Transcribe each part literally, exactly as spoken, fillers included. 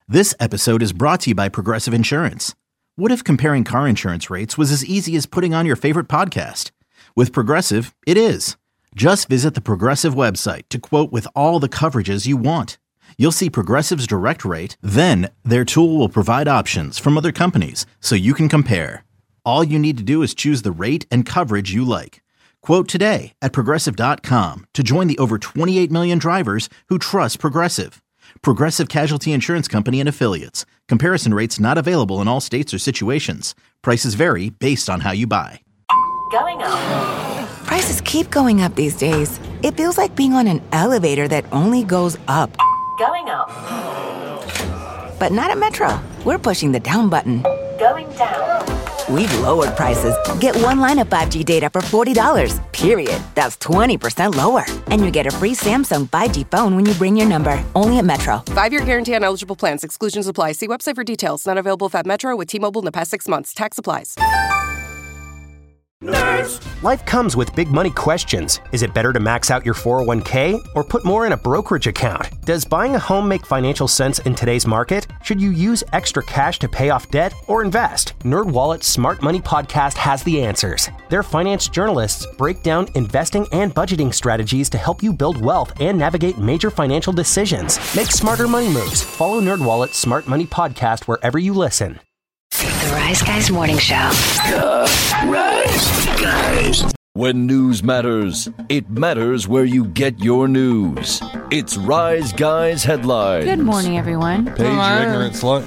This episode is brought to you by Progressive Insurance. What if comparing car insurance rates was as easy as putting on your favorite podcast? With Progressive, it is. Just visit the Progressive website to quote with all the coverages you want. You'll see Progressive's direct rate, then their tool will provide options from other companies so you can compare. All you need to do is choose the rate and coverage you like. Quote today at Progressive dot com to join the over twenty-eight million drivers who trust Progressive. Progressive Casualty Insurance Company and Affiliates. Comparison rates not available in all states or situations. Prices vary based on how you buy. Going up. Prices keep going up these days. It feels like being on an elevator that only goes up. Going up. But not at Metro. We're pushing the down button. Going down. We've lowered prices. Get one line of five G data for forty dollars, period. That's twenty percent lower. And you get a free Samsung five G phone when you bring your number. Only at Metro. Five-year guarantee on eligible plans. Exclusions apply. See website for details. Not available at Metro with T-Mobile in the past six months. Tax applies. Nerds. Life comes with big money questions. Is it better to max out your four oh one k or put more in a brokerage account? Does buying a home make financial sense in today's market? Should you use extra cash to pay off debt or invest? NerdWallet's Smart Money Podcast has the answers. Their finance journalists break down investing and budgeting strategies to help you build wealth and navigate major financial decisions. Make smarter money moves. Follow NerdWallet's Smart Money Podcast wherever you listen. The Rise Guys Morning Show. The Rise Guys. When news matters, it matters where you get your news. It's Rise Guys Headlines. Good morning, everyone. Paige, you ignorant slut.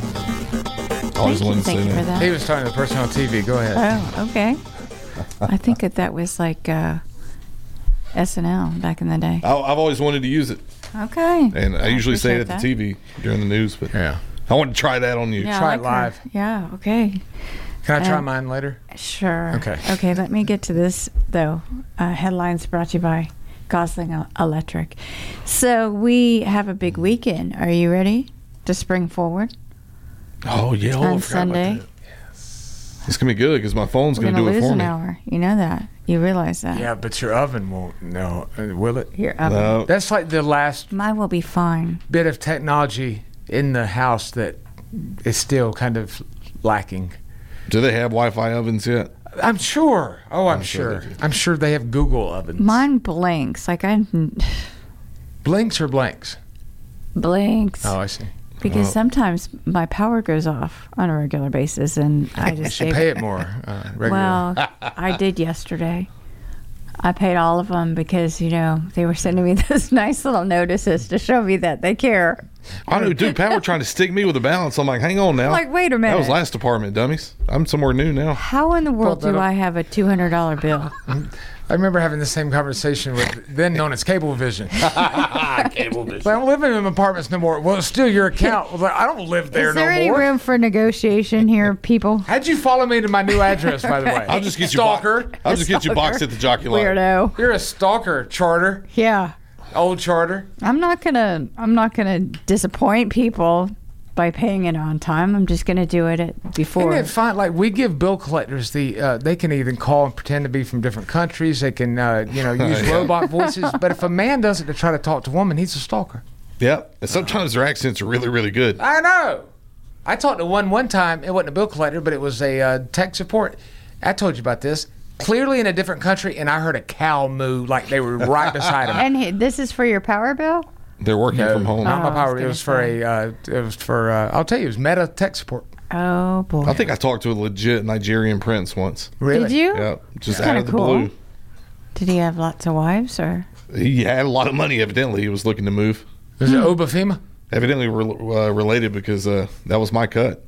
Always wanted to say Thank you for that. He was talking to the person on T V. Go ahead. Oh, okay. I think that that was like uh, S N L back in the day. I, I've always wanted to use it. Okay. And I, I usually say it at that. the T V during the news, but Yeah. I want to try that on you. Yeah, Try I it like live. her. Yeah, okay. Can I try Um, mine later? Sure. Okay. Okay, let me get to this, though. Uh, headlines brought to you by Gosling El- Electric. So we have a big weekend. Are you ready to spring forward? Oh, yeah. Oh, I On forgot Sunday. about that. It's going to be good because my phone's We're going to going do to it lose for an me. hour. You know that. You realize that. Yeah, but your oven won't. No, uh, will it? Your oven. No. That's like the last Mine will be fine. bit of technology in the house that is still kind of lacking. Do they have Wi-Fi ovens yet? I'm sure. Oh, I'm, I'm sure sure. they do. I'm sure they have Google ovens. Mine blinks. Like I Blinks or blanks? blinks. Oh, I see. Because Well- sometimes my power goes off on a regular basis, and I You just should gave pay it more uh, regularly. Well, I did yesterday. I paid all of them because, you know, they were sending me those nice little notices to show me that they care. I know, dude. Power trying to stick me with a balance. I'm like, hang on now. I'm like, wait a minute. That was last department, dummies. I'm somewhere new now. How in the world Well, do that- I have a two hundred dollars bill? I remember having the same conversation with then known as Cablevision. Cablevision. Like, I'm living in apartments no more. Well, it's still your account. I was like, I don't live there Is there no any more. room for negotiation here, people? How'd you follow me to my new address, by the way? I'll just get you stalker. Bo- I'll just get you boxed at the jockey line. Weirdo. You're a stalker, Charter. Yeah. Old Charter. I'm not gonna I'm not gonna disappoint people by paying it on time. I'm just gonna do it at before. Isn't it fine? Like, we give bill collectors the, uh, they can even call and pretend to be from different countries. They can, uh, you know, use Yeah. robot voices. But if a man does it to try to talk to a woman, he's a stalker. Yep. And sometimes their accents are really, really good. I know. I talked to one one time. It wasn't a bill collector, but it was a uh, tech support. I told you about this. Clearly in a different country, and I heard a cow moo like they were right beside him. And he, this is for your power bill? They're working No, from home. Not Oh, my I power. was It was gonna for say. a. Uh, it was for. Uh, I'll tell you, it was Meta tech support. Oh boy. I think I talked to a legit Nigerian prince once. Really? Did you? Yeah, just That's out kinda of the cool. blue. Did he have lots of wives or? He had a lot of money, evidently. He was looking to move. Was it Obafema? Evidently re- uh, related because uh, that was my cut.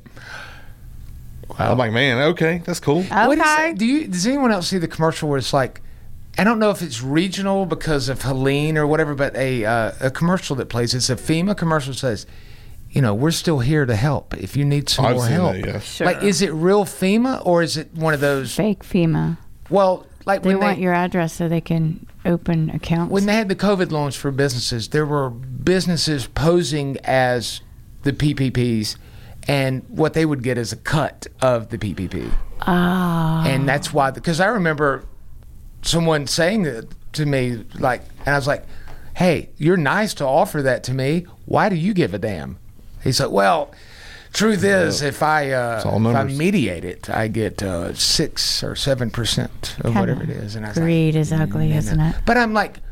I'm like, man, okay, that's cool. Okay. What is that? Do you? Does anyone else see the commercial where it's like, I don't know if it's regional because of Helene or whatever, but a uh, a commercial that plays. It's a FEMA commercial that says, you know, we're still here to help if you need some I've more seen help. that, yeah. Sure. Like, is it real FEMA or is it one of those? Fake FEMA. Well, like They when want they your address so they can open accounts. when they had the COVID loans for businesses, there were businesses posing as the P P Ps, and what they would get is a cut of the P P P. Ah. And that's why, because I remember someone saying that to me, like, and I was like, hey, you're nice to offer that to me. Why do you give a damn? He's like, well, truth is, if I uh, It's all if I numbers. mediate it, I get uh, six or seven percent of Kinda whatever it is. And I was like, Greed is ugly, "No, no." isn't it? But I'm like,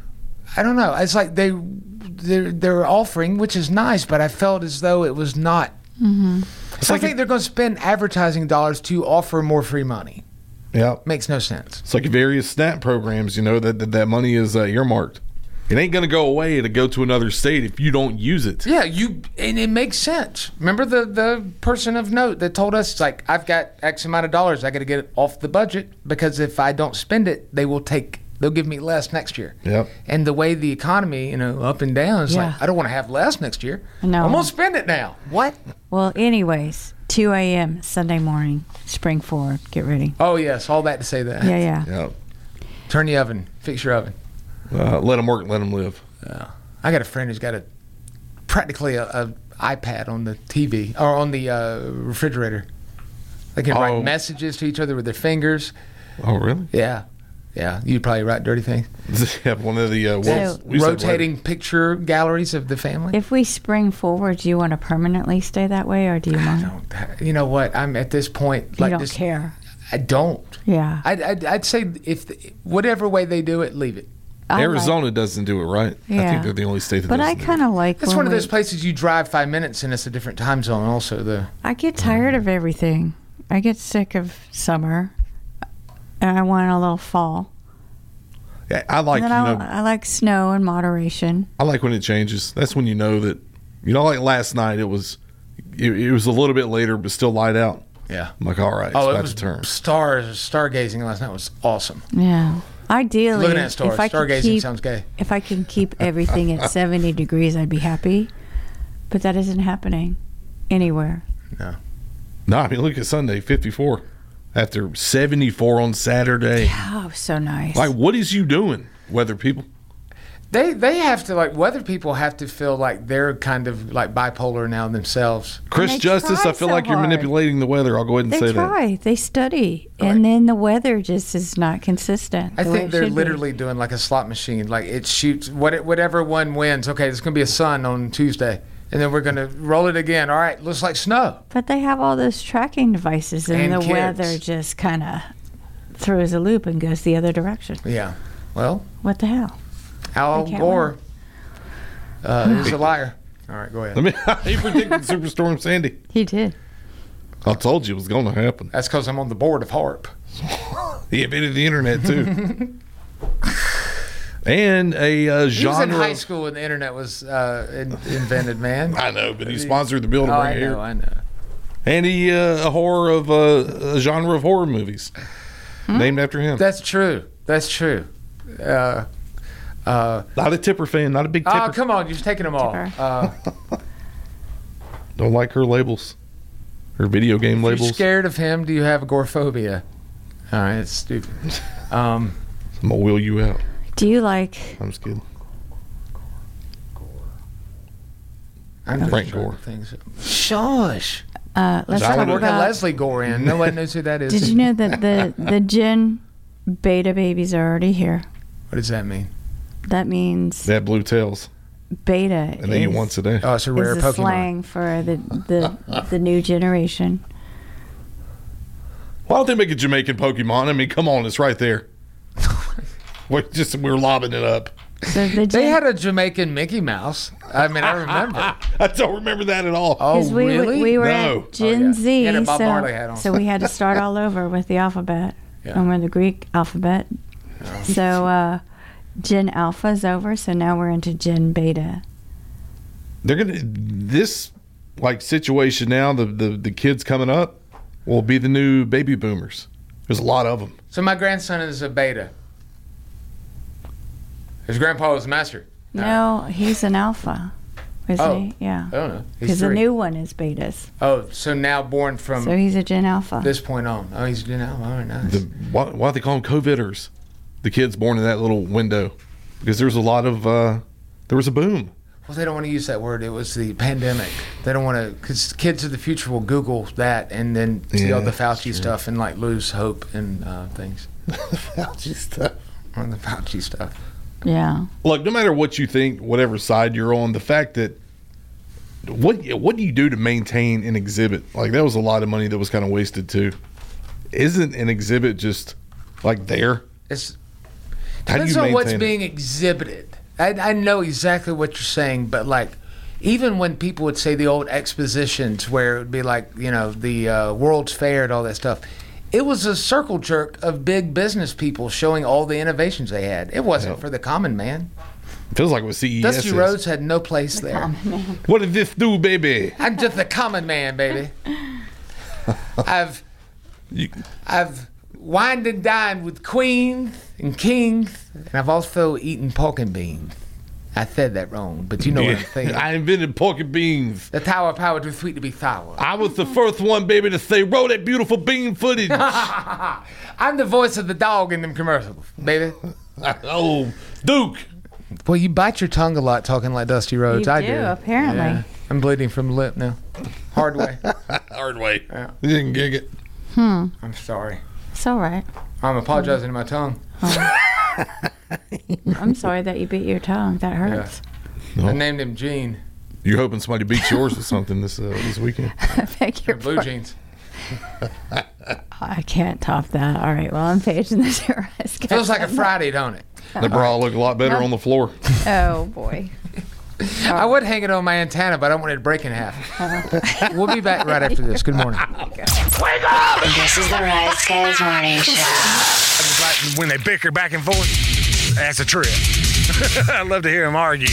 I don't know. It's like they they're, they're offering, which is nice, but I felt as though it was not. Mm-hmm. So I think they're going to spend advertising dollars to offer more free money. Yeah. Makes no sense. It's like various SNAP programs, you know, that that, that money is uh, earmarked. It ain't going to go away to go to another state if you don't use it. Yeah, you and it makes sense. Remember the the person of note that told us, it's like, I've got X amount of dollars, I got to get it off the budget because if I don't spend it, they will take they'll give me less next year. Yep. And the way the economy, you know, up and down, it's Yeah. like, I don't want to have less next year. No. I'm gonna spend it now. What? Well, anyways, two a.m. Sunday morning, spring forward. Get ready. Oh yes, all that to say that. Yeah, yeah. Yep. Turn the oven, fix your oven. Uh, let them work, let them live. Yeah. I got a friend who's got a practically a, a iPad on the T V or on the uh, refrigerator. They can Oh. write messages to each other with their fingers. Oh, really? Yeah, yeah. You'd probably write dirty things. Have one of the uh, So- well, we said Rotating picture galleries of the family. If we spring forward, do you want to permanently stay that way, or do you I mind? don't. You know what? I'm at this point. You Like don't this, care. I don't. Yeah. I'd, I'd, I'd say if the, whatever way they do it, leave it. I Arizona doesn't do it right. I Yeah. think they're the only state that But I doesn't do kind of like. It's when one of we- those places you drive five minutes and it's a different time zone. Also, the I get tired of everything. I get sick of summer, and I want a little fall. it. Yeah, I like and you then know I, I like snow and moderation. I like when it changes. That's when you know that you know like last night it was it, it was a little bit later but still light out. yeah. I'm like, all right, it's Oh, it about was to turn. stars stargazing last night was awesome. Yeah. Ideally, Looking at stars, if I could stargazing keep, sounds gay. If I can keep everything at seventy degrees, I'd be happy. But that isn't happening anywhere. No. No, I mean look at Sunday, fifty-four after seventy-four on Saturday. Oh, so nice. Like, what is you doing, weather people? They they have to, like, weather people have to feel like they're kind of like bipolar now themselves. Chris they Justice, try I feel so like you're hard. manipulating the weather. I'll go ahead and They say that. try. They study. And then the weather just is not consistent. I the way think it they're should be. literally doing like a slot machine. Like it shoots what whatever one wins. Okay, there's gonna be a sun on Tuesday, and then we're gonna roll it again. All right, looks like snow. But they have all those tracking devices, and, And the kids. weather just kind of throws a loop and goes the other direction. Yeah. Well, What the hell? Al They can't Gore uh, is a liar. All right, go ahead. I mean, he predicted Superstorm Sandy. He did. I told you it was going to happen. That's because I'm on the board of HARP. He invented the internet too, and a uh, He was in genre. high school when the internet was uh, in, invented, man. I know, but he sponsored the bill to Oh, bring I it here. know, I know. And he uh, a horror of uh, a genre of horror movies named after him. That's true. That's true. Uh, uh, Not a Tipper fan. Not a big Tipper. oh, come on. You're taking them all. Tipper. Uh, Don't like her labels. Her video game if you're labels. scared of him, do you have agoraphobia? All right, it's stupid. Um, I'm gonna wheel you out. Do you like? I'm just kidding. I'm just Frank trying Gore. to think so- Shush. Uh, let's Is that talk what We're it- working about. Leslie Gore in. Nobody knows who that is. Did you know that the the gin beta babies are already here? What does that mean? That means They have blue tails, beta and they eat is, once a day. Oh, it's a rare is the Pokemon. slang for the the the new generation. Why don't they make a Jamaican Pokemon? I mean, come on, it's right there. We're just we're lobbing it up. So the They gin, had a Jamaican Mickey Mouse. I mean, I remember. I don't remember that at all. Oh, 'cause we, really? we were No. at Gen Oh, yeah. Z, He had a Bob so, Marley hat on. so we had to start all over with the alphabet. Yeah. And we're the Greek alphabet. So uh, Gen Alpha's over, so now we're into Gen Beta. They're gonna this like situation now. The, the the kids coming up will be the new baby boomers. There's a lot of them. So my grandson is a beta. His grandpa was a master. No, he's an Alpha. Is Oh. he? Yeah. I don't know. He's Because the three. new one is Betas. Oh, so now born from So he's a Gen Alpha. this point on. Oh, he's you know, all right, nice. The why, why they call them COVIDers? The kids born in that little window because there's a lot of uh, there was a boom. Well, they don't want to use that word. It was the pandemic. They don't want to, because kids of the future will Google that and then see Yeah, all the that's Fauci true. stuff and like lose hope and uh, things. Fauci stuff. On the Fauci stuff. Yeah. Look, no matter what you think, whatever side you're on, the fact that what what do you do to maintain an exhibit? Like, that was a lot of money that was kind of wasted too. Isn't an exhibit just like there? It's How do depends you on what's maintain it? being exhibited. I, I know exactly what you're saying, but like, even when people would say the old expositions where it would be like, you know, the uh, World's Fair and all that stuff, it was a circle jerk of big business people showing all the innovations they had. It wasn't Yeah. for the common man. Feels like with C E S. Dusty Rhodes had no place there. What did this do, baby? I'm just the common man, baby. I've You, I've wined and dined with queens and kings, and I've also eaten pork and beans. I said that wrong, but you know what I'm saying. I invented pork and beans. The Tower of Power too sweet to be sour. I was the first one, baby, to say, roll that beautiful bean footage. I'm the voice of the dog in them commercials, baby. Oh, Duke. Well, you bite your tongue a lot talking like Dusty Rhodes. You I do, do. apparently. Yeah. I'm bleeding from the lip now. Hard way. Hard way. Yeah. You didn't gig it. Hmm. I'm sorry. It's all right. I'm apologizing to my tongue. I'm sorry that you beat your tongue. That hurts. No. I named him Gene. You hoping somebody beats yours or something this uh, this weekend? I beg your Blue pardon. jeans. I can't top that. All right. Well, I'm paging the terrorist. Feels like a Friday, don't it? The bra look a lot better on the floor. Oh, boy. I would hang it on my antenna, but I don't want it to break in half. We'll be back right after this. Good morning. Wake up! This is the Rise Guys Morning Show. I just like when they bicker back and forth. That's a trip. I love to hear them argue.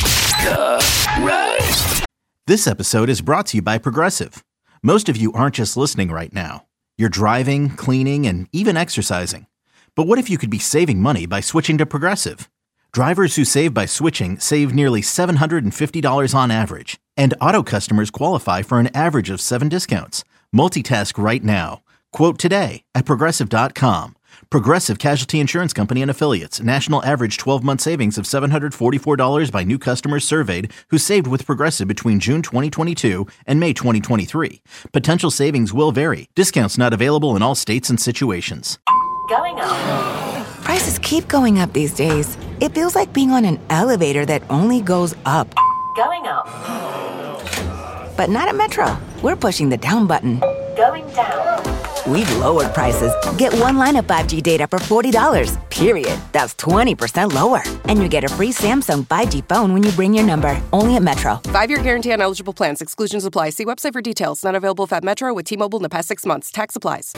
This episode is brought to you by Progressive. Most of you aren't just listening right now. You're driving, cleaning, and even exercising. But what if you could be saving money by switching to Progressive? Drivers who save by switching save nearly seven hundred fifty dollars on average. And auto customers qualify for an average of seven discounts. Multitask right now. Quote today at Progressive dot com. Progressive Casualty Insurance Company and Affiliates. National average twelve-month savings of seven hundred forty-four dollars by new customers surveyed who saved with Progressive between June twenty twenty-two and May twenty twenty-three. Potential savings will vary. Discounts not available in all states and situations. Going up. Prices keep going up these days. It feels like being on an elevator that only goes up. Going up. But not at Metro. We're pushing the down button. Going down. We've lowered prices. Get one line of five G data for forty dollars, period. That's twenty percent lower. And you get a free Samsung five G phone when you bring your number. Only at Metro. Five-year guarantee on eligible plans. Exclusions apply. See website for details. Not available if at Metro with T-Mobile in the past six months. Tax applies.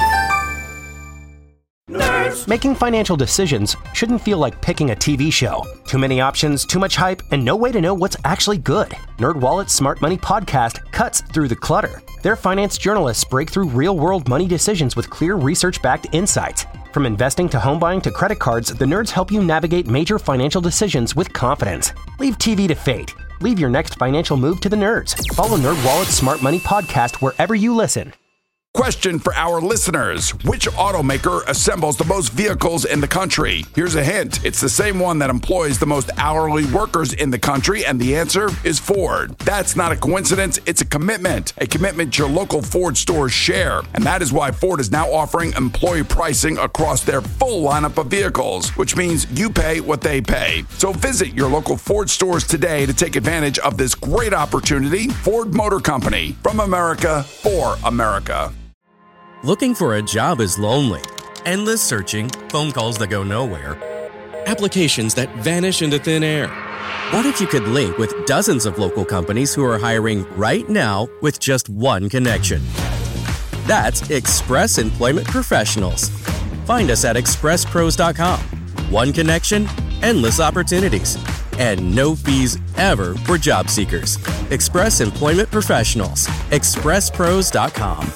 Nerds. Making financial decisions shouldn't feel like picking a T V show. Too many options, too much hype, and no way to know what's actually good. NerdWallet's Smart Money Podcast cuts through the clutter. Their finance journalists break through real-world money decisions with clear research-backed insights. From investing to home buying to credit cards, the nerds help you navigate major financial decisions with confidence. Leave T V to fate. Leave your next financial move to the nerds. Follow NerdWallet's Smart Money Podcast wherever you listen. Question for our listeners. Which automaker assembles the most vehicles in the country? Here's a hint. It's the same one that employs the most hourly workers in the country, and the answer is Ford. That's not a coincidence. It's a commitment. A commitment your local Ford stores share. And that is why Ford is now offering employee pricing across their full lineup of vehicles, which means you pay what they pay. So visit your local Ford stores today to take advantage of this great opportunity. Ford Motor Company. From America, for America. Looking for a job is lonely. Endless searching, phone calls that go nowhere, applications that vanish into thin air. What if you could link with dozens of local companies who are hiring right now with just one connection? That's Express Employment Professionals. Find us at express pros dot com. One connection, endless opportunities, and no fees ever for job seekers. Express Employment Professionals. express pros dot com.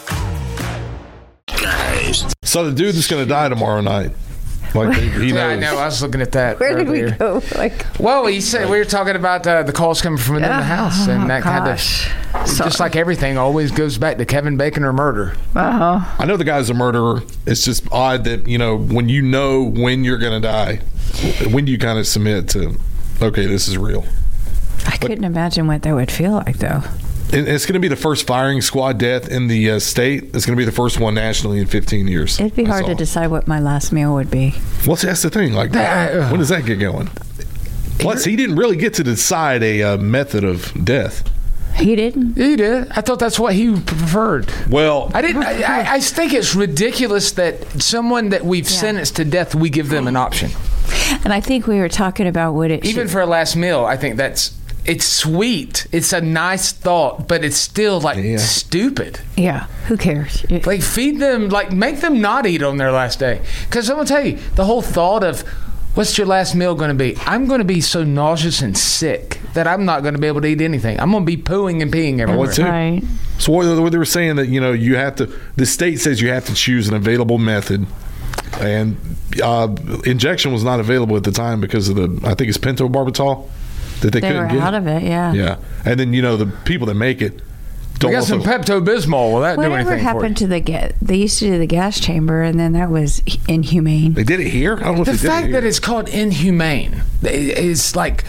So the dude that's going to die tomorrow night, like he, he Yeah, I knows. know. I was looking at that. Where did we earlier. go? Like, Well, he said we were talking about uh, the calls coming from within Yeah. the house, and that kind gosh. of just like everything always goes back to Kevin Bacon or murder. uh I know the guy's a murderer. It's just odd that, you know, when you know when you're going to die, when do you kind of submit to, okay, this is real? I couldn't imagine what that would feel like, though. And it's going to be the first firing squad death in the uh, state. It's going to be the first one nationally in fifteen years. It'd be That's hard to all. decide what my last meal would be. Well, see, that's the thing. Like, when does that get going? Plus, he didn't really get to decide a uh, method of death. He didn't. He did. I thought that's what he preferred. Well, I didn't. I, I, I think it's ridiculous that someone that we've yeah. sentenced to death, we give them an option. And I think we were talking about what it even should. for a last meal. I think that's it's sweet. It's a nice thought, but it's still like yeah. stupid. Yeah. Who cares? Like feed them. Like make them not eat on their last day. Because I'm gonna tell you, the whole thought of what's your last meal going to be? I'm going to be so nauseous and sick that I'm not going to be able to eat anything. I'm going to be pooing and peeing everywhere. Too. Right. So what, what they were saying that, you know, you have to, the state says you have to choose an available method. And uh, injection was not available at the time because of the, I think it's pentobarbital that they, they couldn't were get. out of it, yeah. Yeah. And then, you know, the people that make it, we got some Pepto-Bismol. Will that Whatever do anything happened for you? to the ga- they used to do the gas chamber, and then that was inhumane. They did it here? I don't know the if they fact did it here. that it's called inhumane is like,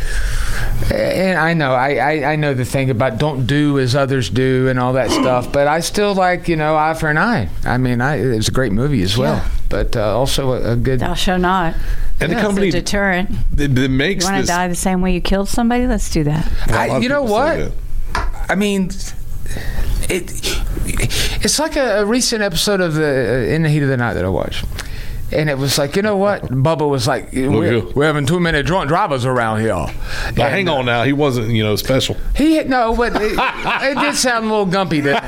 and I know, I, I, I know the thing about don't do as others do and all that stuff, but I still like, you know, eye for an eye. I mean, I, it was a great movie as well, yeah. but uh, also a, a good. Thou shalt not. And yeah, the company it's a deterrent. That, that makes you want to die the same way you killed somebody? Let's do that. I, you know what? I mean. It it's like a, a recent episode of the uh, In the Heat of the Night that I watched, and it was like, you know what? Bubba was like, we're, we're having too many drunk drivers around here. Now, and, hang on now, he wasn't, you know, special. He no, but it, it did sound a little gumpy, didn't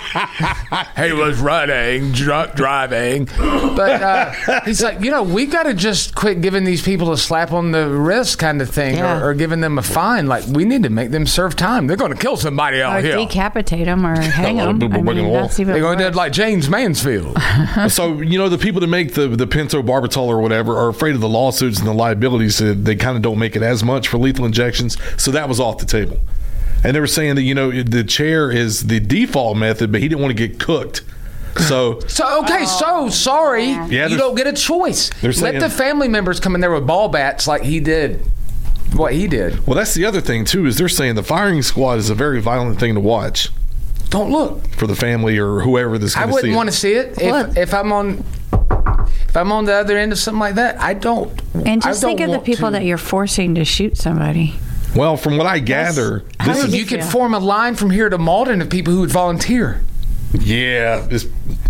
it? He was running, drunk driving, but uh, he's like, you know, we got to just quit giving these people a slap on the wrist kind of thing, yeah. or, or giving them a fine. Like, we need to make them serve time. They're going to kill somebody out or here. Or decapitate them or hang them. I mean, that's even They're going to worse. do it like James Mansfield. So, you know, the people that make the, the pentobarbital or whatever are afraid of the lawsuits and the liabilities, so they kind of don't make it as much for lethal injections. So that was off the table. And they were saying that, you know, the chair is the default method, but he didn't want to get cooked. So, so okay, so sorry, yeah, you don't get a choice. Let saying, the family members come in there with ball bats like he did. What he did. Well, that's the other thing too, is they're saying the firing squad is a very violent thing to watch. Don't look for the family or whoever this. I wouldn't want to see it if, if I'm on. If I'm on the other end of something like that, I don't. And just I think don't of the people to. that you're forcing to shoot somebody. Well, from what I gather, this is, you, you could form a line from here to Malden of people who would volunteer. Yeah. It's,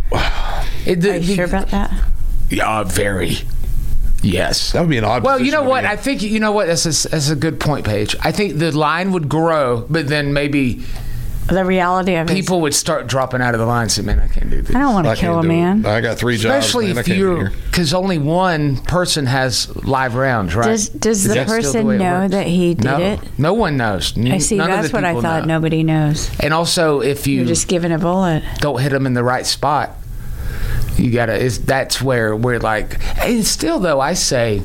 it, the, Are you the, sure about that? Yeah, very. Yes. That would be an odd Well, you know what? Be. I think, you know what? That's a, that's a good point, Paige. I think the line would grow, but then maybe. The reality of it. People would start dropping out of the line and say, man, I can't do this. I don't want to kill a man. It. I got three jobs. Especially if you're, because only one person has live rounds, right? Does, does the person the know that he did no, it? No one knows. I see, None that's of the what I thought. Know. Nobody knows. And also, if you. You're just giving a bullet. Don't hit them in the right spot. You gotta, it's, that's where we're like, and still though, I say,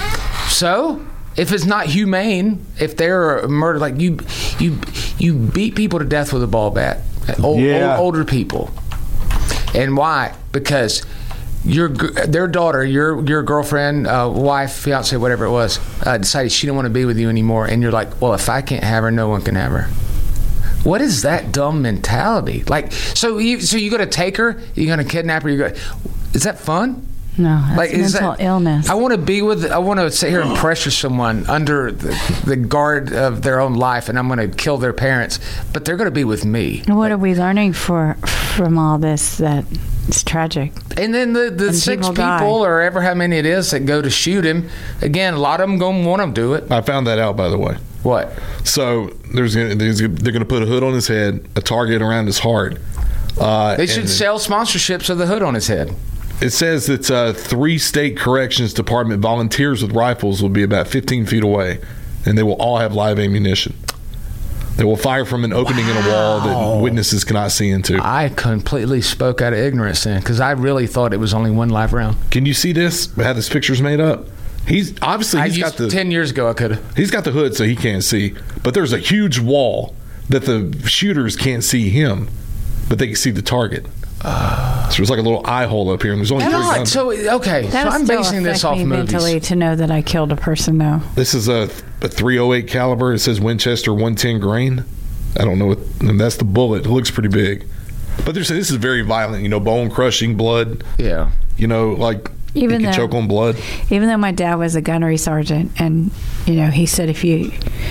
so if it's not humane, if they're a murder, like you, you, you beat people to death with a ball bat, old, yeah. old, older people, and why? Because your their daughter, your your girlfriend, uh, wife, fiance, whatever it was, uh, decided she didn't want to be with you anymore, and you're like, well, if I can't have her, no one can have her. What is that dumb mentality? Like, so you so you gonna take her? You gonna kidnap her? You go? Is that fun? No, that's like, is mental that, illness. I want to be with. I want to sit here and pressure someone under the, the guard of their own life, and I'm going to kill their parents, but they're going to be with me. What like, are we learning for from all this? That it's tragic. And then the, the six people, people or ever how many it is that go to shoot him. Again, a lot of them going to want to do it. I found that out, by the way. What? So there's, there's they're going to put a hood on his head, a target around his heart. Uh, they should sell sponsorships of the hood on his head. It says that uh, three state corrections department volunteers with rifles will be about fifteen feet away, and they will all have live ammunition. They will fire from an opening wow. in a wall that witnesses cannot see into. I completely spoke out of ignorance then, because I really thought it was only one live round. Can you see this? How this picture's made up? He's obviously he's I got the ten years ago. I could have. He's got the hood so he can't see, but there's a huge wall that the shooters can't see him, but they can see the target. Uh, so there's like a little eye hole up here, and there's only three guns. So okay, that so I'm basing this off me movies. Mentally, to know that I killed a person, though. This is a, a three oh eight caliber. It says Winchester one ten grain. I don't know what, and that's the bullet. It looks pretty big, but they're saying this is very violent. You know, bone crushing, blood. Yeah. You know, like. Even you can though, choke on blood. Even though my dad was a gunnery sergeant, and you know, he said if you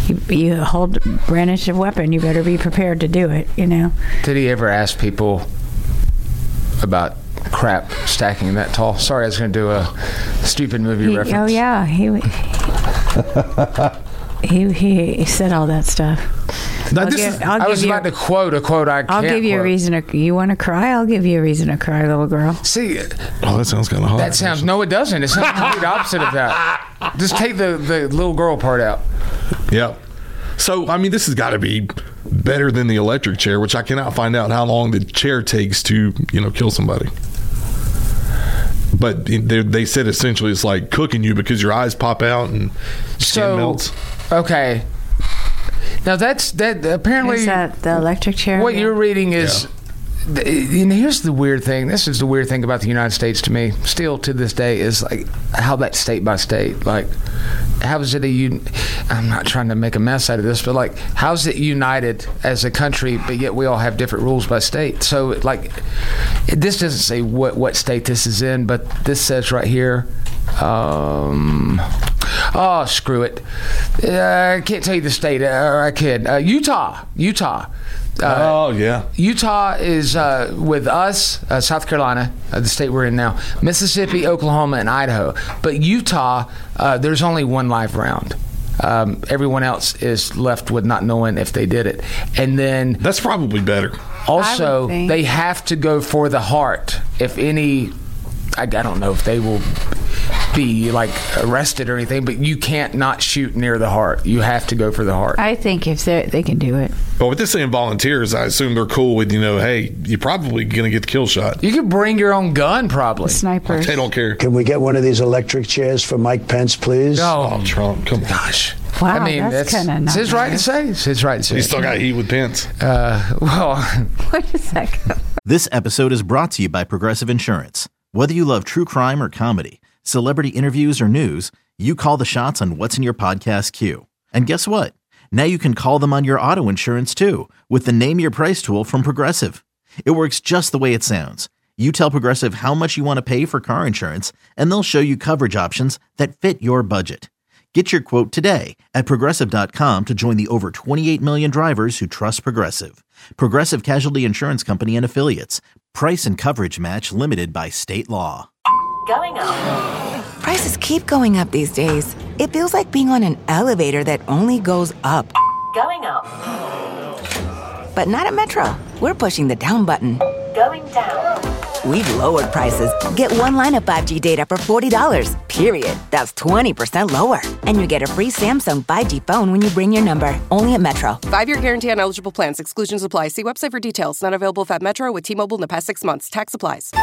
You, you hold brandish a weapon, you better be prepared to do it, you know. Did he ever ask people about crap stacking that tall? Sorry, I was going to do a stupid movie He, reference. oh yeah, he, he he he said all that stuff. Now, I'll this give- is, I'll I was give you- about to quote a quote I I'll can't give you quote. a reason to. You want to cry? I'll give you a reason to cry, little girl. See, Oh, that sounds kind of hard. that sounds no, it doesn't. It sounds the complete opposite of that. Just take the the little girl part out. Yeah. So, I mean, this has got to be better than the electric chair, which I cannot find out how long the chair takes to, you know, kill somebody. But they, they said essentially it's like cooking you because your eyes pop out and skin So, melts. okay. Now that's that. Apparently, Is that the electric chair? what you're reading is. th- You know, here's the weird thing. This is the weird thing about the United States to me. Still to this day, is like how that state by state. Like, how is it a? Un- I'm not trying to make a mess out of this, but like, how is it united as a country, but yet we all have different rules by state? So, like, this doesn't say what what state this is in, but this says right here. Um, oh, screw it. Uh, I can't tell you the state, or I could. Uh, Utah. Utah. Uh, oh, yeah. Utah is uh, with us, uh, South Carolina, uh, the state we're in now, Mississippi, Oklahoma, and Idaho. But Utah, uh, there's only one live round. Um, everyone else is left with not knowing if they did it. And then that's probably better. Also, they have to go for the heart. If any, I, I don't know if they will be like arrested or anything, but you can't not shoot near the heart. You have to go for the heart. I think if they they can do it. But with this saying volunteers, I assume they're cool with, you know, hey, you're probably going to get the kill shot. You could bring your own gun, probably. Snipers. They don't care. Can we get one of these electric chairs for Mike Pence, please? Oh, Trump, come on. Gosh. Wow, I mean, that's, that's, kind of it's his right to say. It's his right to say. He still got heat with Pence. Uh, well, wait a second. This episode is brought to you by Progressive Insurance. Whether you love true crime or comedy, celebrity interviews or news, you call the shots on what's in your podcast queue. And guess what? Now you can call them on your auto insurance too with the Name Your Price tool from Progressive. It works just the way it sounds. You tell Progressive how much you want to pay for car insurance, and they'll show you coverage options that fit your budget. Get your quote today at Progressive dot com to join the over twenty-eight million drivers who trust Progressive. Progressive Casualty Insurance Company and Affiliates. Price and coverage match limited by state law. Going up. Prices keep going up these days. It feels like being on an elevator that only goes up. Going up. But not at Metro. We're pushing the down button. Going down. We've lowered prices. Get one line of five G data for forty dollars, period. That's twenty percent lower. And you get a free Samsung five G phone when you bring your number. Only at Metro. Five-year guarantee on eligible plans. Exclusions apply. See website for details. Not available at Metro with T-Mobile in the past six months. Tax applies.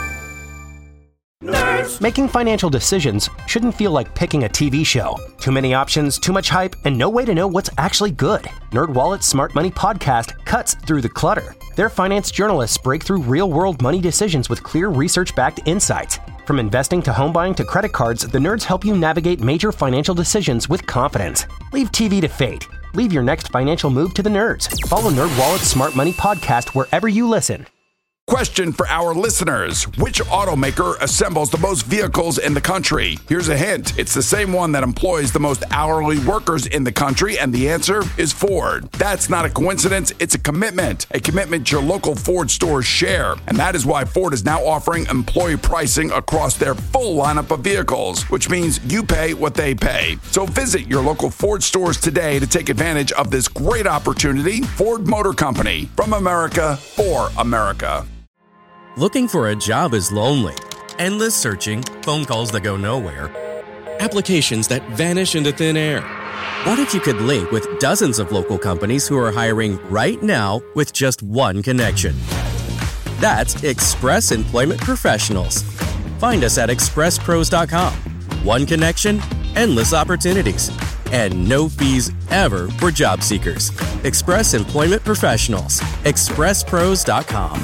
Nerds. Making financial decisions shouldn't feel like picking a T V show. Too many options, too much hype, and no way to know what's actually good. NerdWallet's Smart Money Podcast cuts through the clutter. Their finance journalists break through real-world money decisions with clear research-backed insights. From investing to home buying to credit cards, the nerds help you navigate major financial decisions with confidence. Leave T V to fate. Leave your next financial move to the nerds. Follow NerdWallet's Smart Money Podcast wherever you listen. Question for our listeners. Which automaker assembles the most vehicles in the country? Here's a hint. It's the same one that employs the most hourly workers in the country, and the answer is Ford. That's not a coincidence. It's a commitment. A commitment your local Ford stores share. And that is why Ford is now offering employee pricing across their full lineup of vehicles, which means you pay what they pay. So visit your local Ford stores today to take advantage of this great opportunity. Ford Motor Company. From America, for America. Looking for a job is lonely. Endless searching, phone calls that go nowhere, applications that vanish into thin air. What if you could link with dozens of local companies who are hiring right now with just one connection? That's Express Employment Professionals. Find us at express pros dot com. One connection, endless opportunities, and no fees ever for job seekers. Express Employment Professionals. express pros dot com.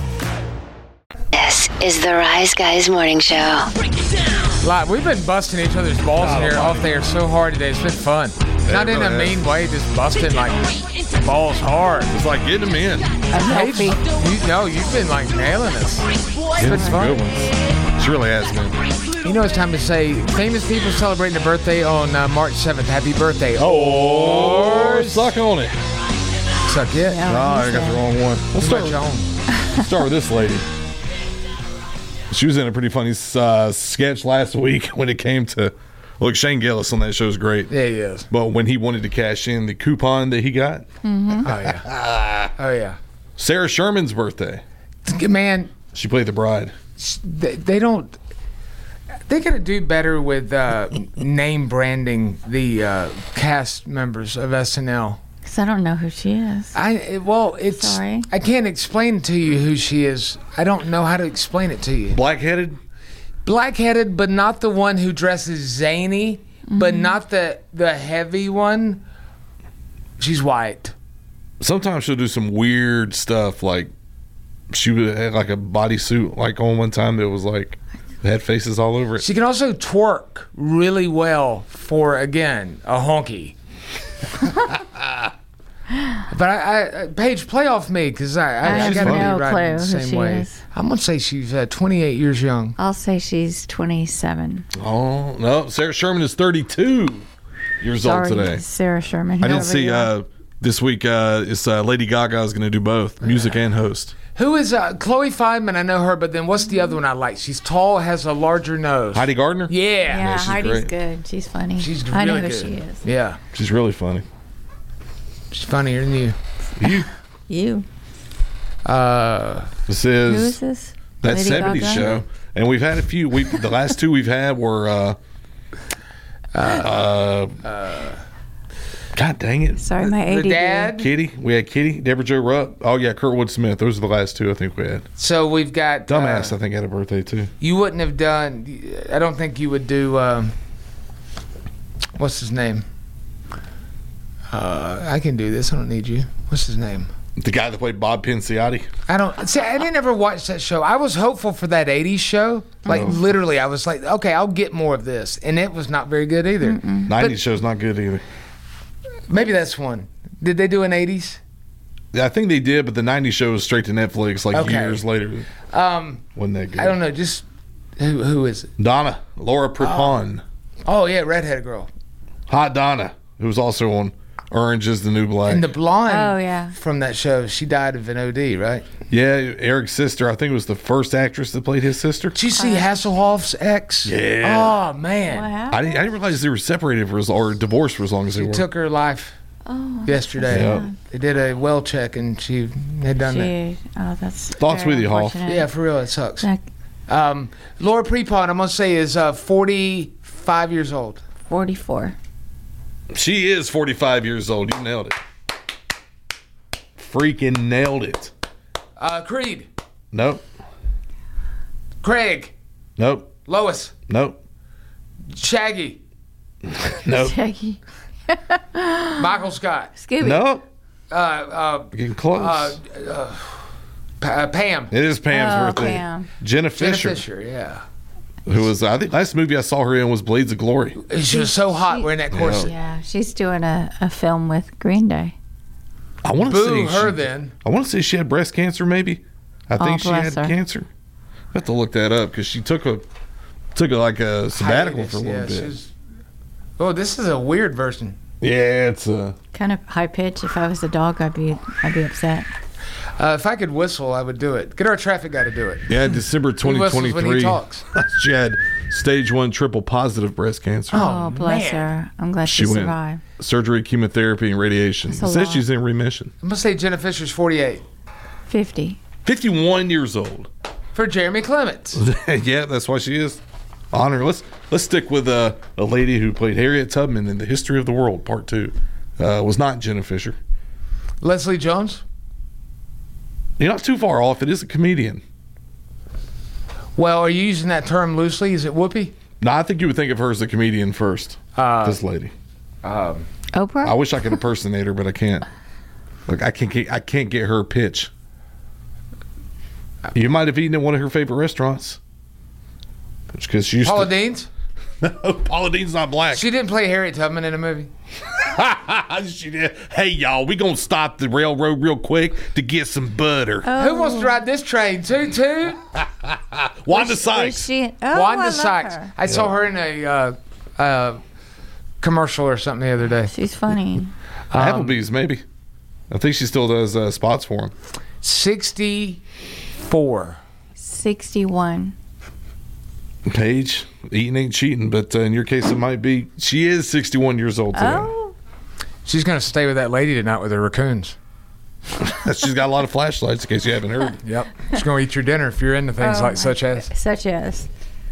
This is the Rise Guys Morning Show. Like, we've been busting each other's balls in here off there so hard today. It's been fun. Not in a mean way, just busting like. balls hard. It's like getting them in. Paige, you know, you've been like nailing us. It's been Some fun. good ones. She really has, man. You know, it's time to say famous people celebrating their birthday on uh, March seventh. Happy birthday. Or suck on it. Suck it. Yeah, Ah, I got the wrong one. We'll start, we'll start with this lady. She was in a pretty funny uh, sketch last week when it came to. Look, Shane Gillis on that show is great. Yeah, he is. But when he wanted to cash in the coupon that he got. Mm-hmm. Oh, yeah. Oh, yeah. Sarah Sherman's birthday. Man. She played the bride. They, they don't. They got to do better with uh, name branding the uh, cast members of S N L. Because I don't know who she is. I well, it's. Sorry. I can't explain to you who she is. I don't know how to explain it to you. Black-headed? Black-headed, but not the one who dresses zany, mm-hmm. but not the the heavy one. She's white. Sometimes she'll do some weird stuff, like she would have like a bodysuit, like on one time that was like had faces all over it. She can also twerk really well for, again, a honky. But I, I, Paige, play off me because I, I, I I got to have no be right clue in the who same she way. is. I'm gonna say she's uh, twenty-eight years young. I'll say she's twenty-seven. Oh no, Sarah Sherman is thirty-two years Sorry, old today. Sarah Sherman. I didn't whoever see you are. uh, this week. Uh, it's uh, Lady Gaga is going to do both music and host. Who is uh, Chloe Fineman? I know her, but then what's the other one I like? She's tall, has a larger nose. Heidi Gardner. Yeah, Yeah, she's Heidi's great. good. She's funny. she's I know really who good. she is. Yeah, She's really funny. she's funnier than you. You. You. Uh, This Who is is this? that Lady seventies Gaga? show, and we've had a few. We the last two we've had were. Uh, uh, uh, God dang it! Sorry, my A D D. the dad. Kitty. We had Kitty, Deborah Jo Rupp. Oh yeah, Kurtwood Smith. Those are the last two I think we had. So we've got Dumbass, Uh, I think had a birthday too. you wouldn't have done. I don't think you would do. Um, what's his name? Uh, I can do this. I don't need you. What's his name? The guy that played Bob Pinciotti. I don't see. I didn't ever watch that show. I was hopeful for that eighties show. Like Oh. literally, I was like, okay, I'll get more of this, and it was not very good either. nineties show's not good either. Maybe that's one. Did they do an eighties? Yeah, I think they did, but the nineties show was straight to Netflix like Okay. years later. Um, Wasn't that good? I don't know. Just who? Who is it? Donna, Laura Prepon. Oh yeah, redheaded girl. Hot Donna, who was also on Orange is the New Black. And the blonde. Oh, yeah. From that show, she died of an O D, right? Yeah, Eric's sister. I think it was the first actress that played his sister. Did you see Hasselhoff's ex? Yeah. Oh man. What happened? I didn't, I didn't realize they were separated for as, or divorced for as long as they She were. took her life Oh, yesterday. Yeah. They did a well check and she had done that. she, oh, that's Thoughts very with you, Hoff? unfortunate. Yeah, for real, it sucks. Like Um, Laura Prepon, I'm gonna say, is uh, forty-five years old. forty-four. She is forty-five years old. You nailed it. Freaking nailed it. Uh, Creed, Nope. Craig, Nope. Lois, Nope. Shaggy, Nope. Shaggy. Michael Scott, Scooby. Nope. uh, uh, Getting close. uh, uh, Pa- uh, Pam, it is Pam's Oh, birthday. Pam. Jenna Jenna Fisher, Fisher, yeah. who was I think last movie I saw her in was Blades of Glory. She was so hot She- wearing that corset. Yeah, she's doing a, a film with Green Day. I want to Boo say her she, then. I want to say she had breast cancer. Maybe I Oh, think she bless had her. cancer. I have to look that up because she took a took a, like a sabbatical Hiatus, for a little yeah, bit. she's- Oh, this is a weird version. Yeah, it's uh Kind of high pitch. If I was a dog, I'd be I'd be upset. Uh, if I could whistle, I would do it. Get our traffic guy to do it. yeah December He twenty whistles twenty when he three. talks. She had stage one triple positive breast cancer. Oh, bless man. her. I'm glad she, She went survived. surgery, chemotherapy, and radiation. It That's a says lot. she's in remission. I'm gonna say Jenna Fisher's forty-eight fifty. fifty-one years old. for Jeremy Clements. Yeah, that's why she is. Honor. Let's let's stick with uh, a lady who played Harriet Tubman in The History of the World, Part Two. Uh, was not Jenna Fisher. Leslie Jones. You're not too far off. It is a comedian. Well, are you using that term loosely? Is it Whoopi? No, I think you would think of her as a comedian first. Uh, this lady. Um, Oprah? I wish I could impersonate her, but I can't. Look, I can't get, I can't get her pitch. You might have eaten at one of her favorite restaurants. Because she used Paula to. Dean's? No, Paula Dean's not black. She didn't play Harriet Tubman in a movie. She did. Hey, y'all, we gonna stop the railroad real quick to get some butter. Oh. Who wants to ride this train? Toot toot. Wanda Was Sykes. she? Oh, Wanda I love Sykes. her. I saw her in a uh, uh, commercial or something the other day. She's funny. Applebee's, maybe. I think she still does uh, spots for him. sixty-four. sixty-one. Paige, eating ain't cheating, but uh, in your case, it might be. She is sixty-one years old today. Oh. She's going to stay with that lady tonight with her raccoons. She's got a lot of flashlights, in case you haven't heard. Yep. She's going to eat your dinner if you're into things Oh, like such as. Such as.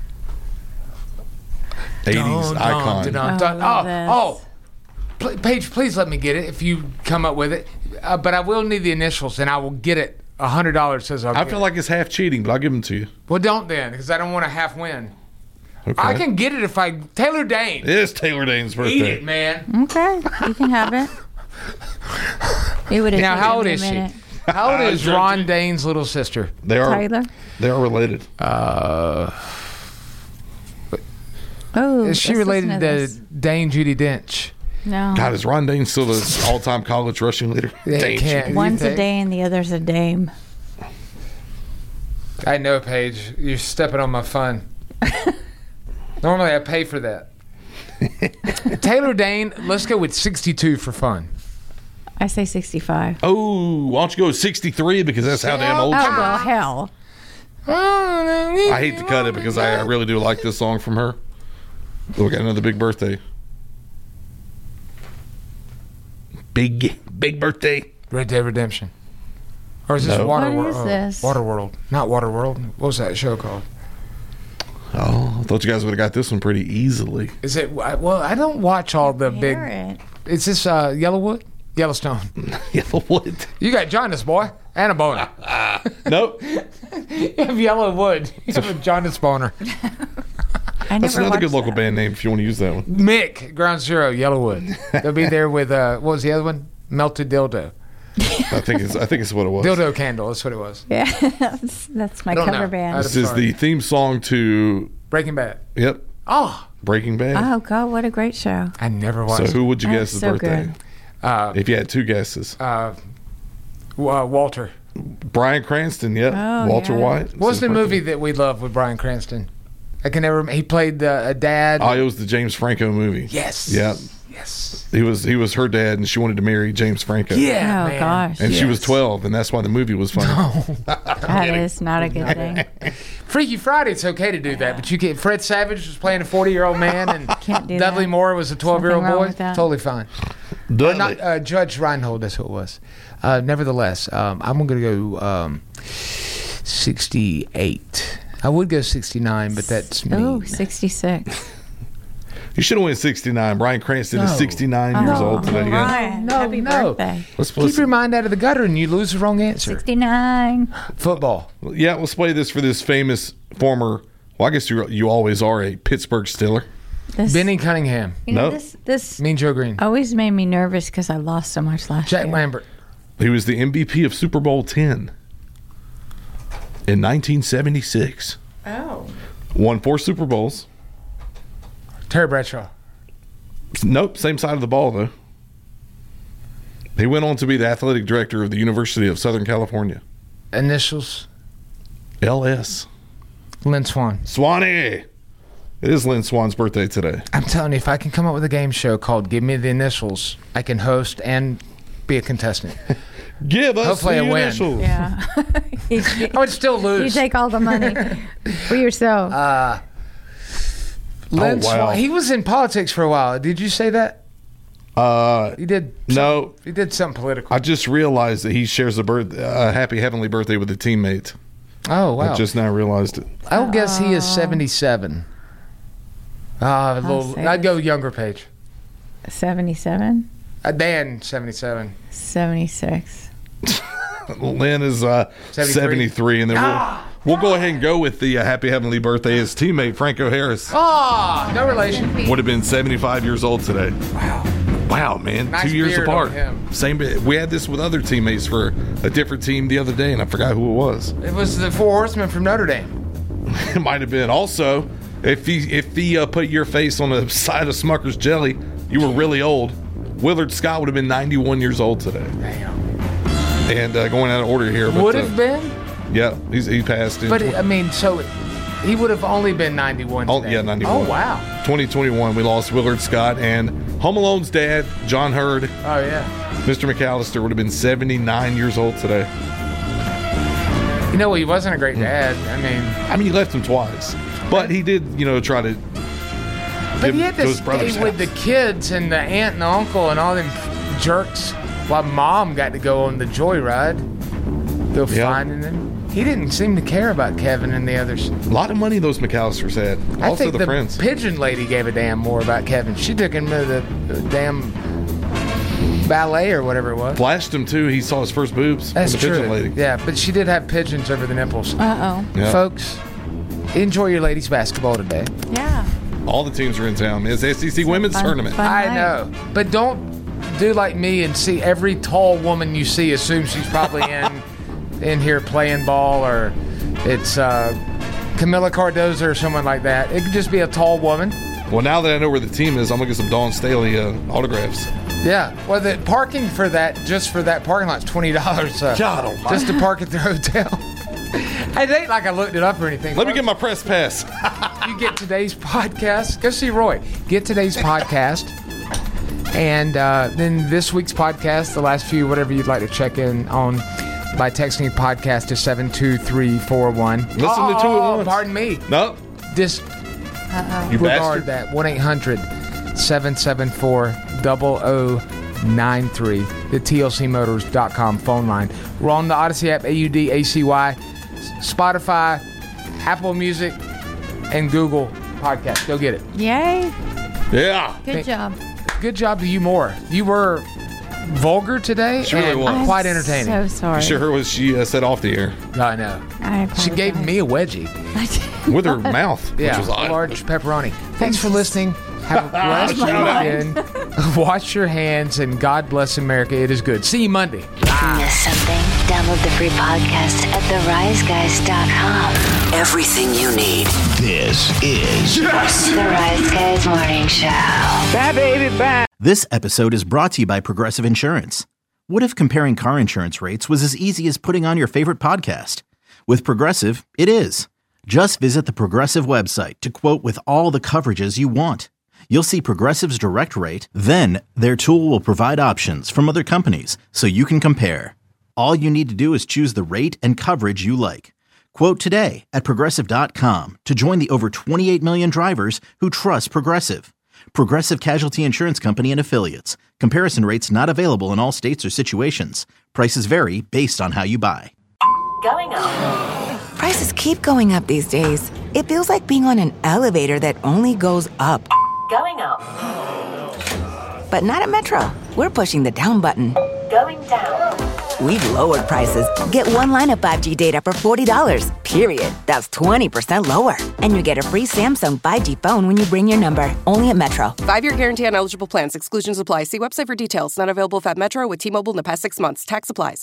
eighties Dun, dun, icon. dun, dun, Oh, dun. love Oh, this. oh. Pl- Paige, please let me get it if you come up with it. Uh, but I will need the initials, and I will get it. one hundred dollars says I'll I get feel it. like it's half cheating, but I'll give them to you. Well, don't then, because I don't want to half win. Okay. I can get it if I... Taylor Dane. It is Taylor Dane's birthday. Eat it, man. Okay, you can have it. It would have Now, taken how old me a is she? minute. How old is Ron Dane's little sister? They are. Tyler? They are related. Uh, Oh, is she let's related listen to this. Dane Judi Dench? No. God, is Ron Dane still the all-time college rushing leader? Yeah, Dane. can't- One's a think? day and the other's a dame. I know, Paige. You're stepping on my fun. Normally, I pay for that. Taylor Dane, let's go with sixty-two for fun. I say sixty-five. Oh, why don't you go with sixty-three because that's how damn old Oh, she is. well, hell. I I hate to cut it because I, I really do like this song from her. Oh, we got another big birthday. Big, big birthday. Red Dead Redemption. Or is this No. Water What is World? this? Waterworld. Not Waterworld. What was that show called? Oh, I thought you guys would have got this one pretty easily. Is it? Well, I don't watch all the big. Hear it. Is this uh, Yellowwood? Yellowstone. Yellowwood. You got Jonas, boy. And a boner. Nope. You have Yellowwood. You have a Jonas boner. I That's never another good watched local that. band name if you want to use that one. Mick, Ground Zero, Yellowwood. They'll be there with, uh, what was the other one? Melted Dildo. I think it's I think it's what it was. Dildo Candle, that's what it was. Yeah, that's, that's my I don't cover know. band. I This is the theme song to Breaking Bad. Yep, Oh, Breaking Bad. Oh, God, what a great show. I never So watched who would you That's guess his so birthday? good. Uh, If you had two guesses, uh, uh, Walter. Bryan Cranston. Yep, Oh, Walter yeah. White. What was It's the his movie birthday. that we loved with Bryan Cranston? I can never. He played uh, a dad. Oh, it was the James Franco movie. Yes. Yep. Yes. He was he was her dad, and she wanted to marry James Franco. Yeah. Oh, man. gosh. And she was Yes. twelve, and that's why the movie was funny. That is not a good thing. Freaky Friday, it's okay to do that, but you can. Fred Savage was playing a forty-year-old man, and Can't do Dudley that. Moore was a twelve-year-old Something wrong boy. with that. Totally fine. Or Dudley. not uh, Judge Reinhold. That's who it was. Uh, nevertheless, um, I'm going to go um, sixty-eight. I would go sixty-nine, but that's me. Oh, sixty-six. You should have went sixty-nine. Bryan Cranston is No. sixty-nine years Oh, old today. Yeah. Ryan, No, happy no. birthday. Let's, Keep let's your mind out of the gutter, and you lose the wrong answer. sixty-nine. Football. yeah, let's play this for this famous former. Well, I guess you you always are a Pittsburgh Steeler. This, Benny Cunningham. you know, Nope. this, this Mean Joe Green. always made me nervous because I lost so much last Jack year. Lambert. He was the M V P of Super Bowl ten in nineteen seventy-six. Oh. Won four Super Bowls. Terry Bradshaw. Nope, same side of the ball though. He went on to be the athletic director of the University of Southern California. Initials. L S. Lynn Swan. Swanee. It is Lynn Swan's birthday today. I'm telling you, if I can come up with a game show called Give Me the Initials, I can host and be a contestant. Give us Hopefully the I win. initials. Yeah. you, I would still lose. you take all the money for yourself. Uh, Lynn Oh, wow. Swan. He was in politics for a while. Did you say that? Uh, He did. no, He did something political. I just realized that he shares a birth, a happy heavenly birthday with a teammate. Oh wow! I just now realized it. I would guess he is seventy-seven. Ah, a little. say I'd go younger Page. seventy-seven? Uh, Dan, seventy-seven. seventy-six. Lynn is uh, seventy-three. seventy-three, and then Ah! we'll, we'll go ahead and go with the uh, happy heavenly birthday. His teammate Franco Harris Ah, no relation. would have been seventy-five years old today. Wow. Wow, man, Nice two years beard apart. on him. Same. bit- We had this with other teammates for a different team the other day, and I forgot who it was. It was the Four Horsemen from Notre Dame. It might have been. Also, if he if he uh, put your face on the side of Smucker's jelly, you were really old. Willard Scott would have been ninety-one years old today. Damn. And uh, going out of order here. But, Would have uh, been? Yeah, he's, he passed. In But, tw- I mean, so he would have only been ninety-one oh, today. yeah, ninety-one. Oh, wow. twenty twenty-one, we lost Willard Scott. And Home Alone's dad, John Hurd, Oh, yeah. Mister McAllister, would have been seventy-nine years old today. You know, he wasn't a great dad. I mean, I mean, he left him twice. But he did, you know, try to but give he had to to his brother's stay with house. the kids and the aunt and the uncle and all them jerks while mom got to go on the joyride, go Yeah. finding them. He didn't seem to care about Kevin and the others. A lot of money those McAllisters had. I Also think the, the friends. pigeon lady gave a damn more about Kevin. She took him to the, the damn ballet or whatever it was. Flashed him, too. He saw his first boobs. That's from the true. pigeon lady. Yeah, but she did have pigeons over the nipples. Uh-oh. Yeah. Folks, enjoy your ladies basketball today. Yeah. All the teams are in town. It's S E C Women's fun- Tournament. fun I night. know, but don't do like me and see every tall woman you see assume she's probably in in here playing ball, or it's uh, Camilla Cardoza or someone like that. It could just be a tall woman. Well, now that I know where the team is, I'm going to get some Dawn Staley uh, autographs. Yeah. Well, the parking for that, just for that parking lot, is twenty dollars. Uh, God almighty. just to park at the hotel. It ain't like I looked it up or anything. Let me get my press pass. You get today's podcast. Go see Roy. Get today's podcast. And uh, then this week's podcast, the last few, whatever you'd like to check in on by texting podcast to seven two three four one. Listen oh, to two at once. Pardon me. No. Dis- Uh-oh. You regard bastard. that. one eight hundred seven seven four zero zero nine three. The T L C Motors dot com phone line. We're on the Odyssey app, A U D A C Y, Spotify, Apple Music, and Google Podcast. Go get it. Yay. Yeah. Good Thank- job. Good job to you more. You were vulgar today She really and was. quite I'm entertaining. so sorry. You sure was she uh, set off the air I know. I She gave apologize. me a wedgie. with her mouth, which Yeah, was a odd. large pepperoni. Thanks for listening. Have a blessed weekend. Wash your hands and God bless America. It is good. See you Monday. Miss something? Download the free podcast at the rise guys dot com. Everything you need. This is The Rise Guys Morning Show. Bye, baby, bye. This episode is brought to you by Progressive Insurance. What if comparing car insurance rates was as easy as putting on your favorite podcast? With Progressive, it is. Just visit the Progressive website to quote with all the coverages you want. You'll see Progressive's direct rate, then their tool will provide options from other companies so you can compare. All you need to do is choose the rate and coverage you like. Quote today at Progressive dot com to join the over twenty-eight million drivers who trust Progressive. Progressive Casualty Insurance Company and Affiliates. Comparison rates not available in all states or situations. Prices vary based on how you buy. Going up. Prices keep going up these days. It feels like being on an elevator that only goes up. Going up. But not at Metro. We're pushing the down button. Going down. We've lowered prices. Get one line of five G data for forty dollars, period. That's twenty percent lower. And you get a free Samsung five G phone when you bring your number. Only at Metro. Five-year guarantee on eligible plans. Exclusions apply. See website for details. Not available if at Metro with T-Mobile in the past six months. Tax applies.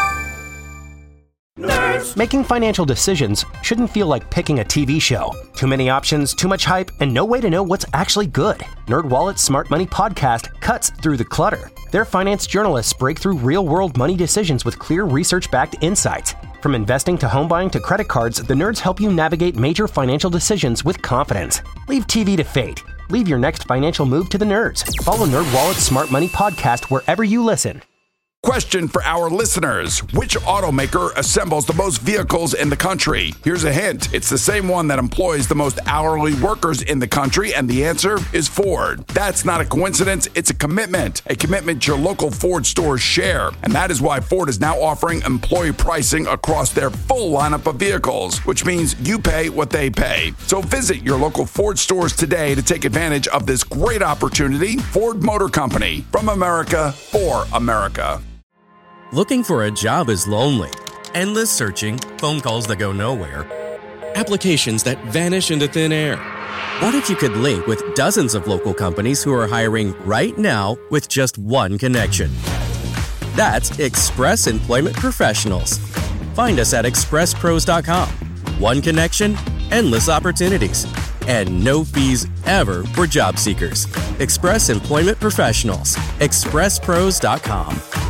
Making financial decisions shouldn't feel like picking a T V show. Too many options, too much hype, and no way to know what's actually good. NerdWallet's Smart Money Podcast cuts through the clutter. Their finance journalists break through real-world money decisions with clear research-backed insights. From investing to home buying to credit cards, the nerds help you navigate major financial decisions with confidence. Leave T V to fate. Leave your next financial move to the nerds. Follow NerdWallet's Smart Money Podcast wherever you listen. Question for our listeners. Which automaker assembles the most vehicles in the country? Here's a hint. It's the same one that employs the most hourly workers in the country, and the answer is Ford. That's not a coincidence. It's a commitment. A commitment your local Ford stores share. And that is why Ford is now offering employee pricing across their full lineup of vehicles, which means you pay what they pay. So visit your local Ford stores today to take advantage of this great opportunity. Ford Motor Company. From America, for America. Looking for a job is lonely. Endless searching, phone calls that go nowhere, applications that vanish into thin air. What if you could link with dozens of local companies who are hiring right now with just one connection? That's Express Employment Professionals. Find us at express pros dot com. One connection, endless opportunities. and no fees ever for job seekers. Express Employment Professionals. express pros dot com.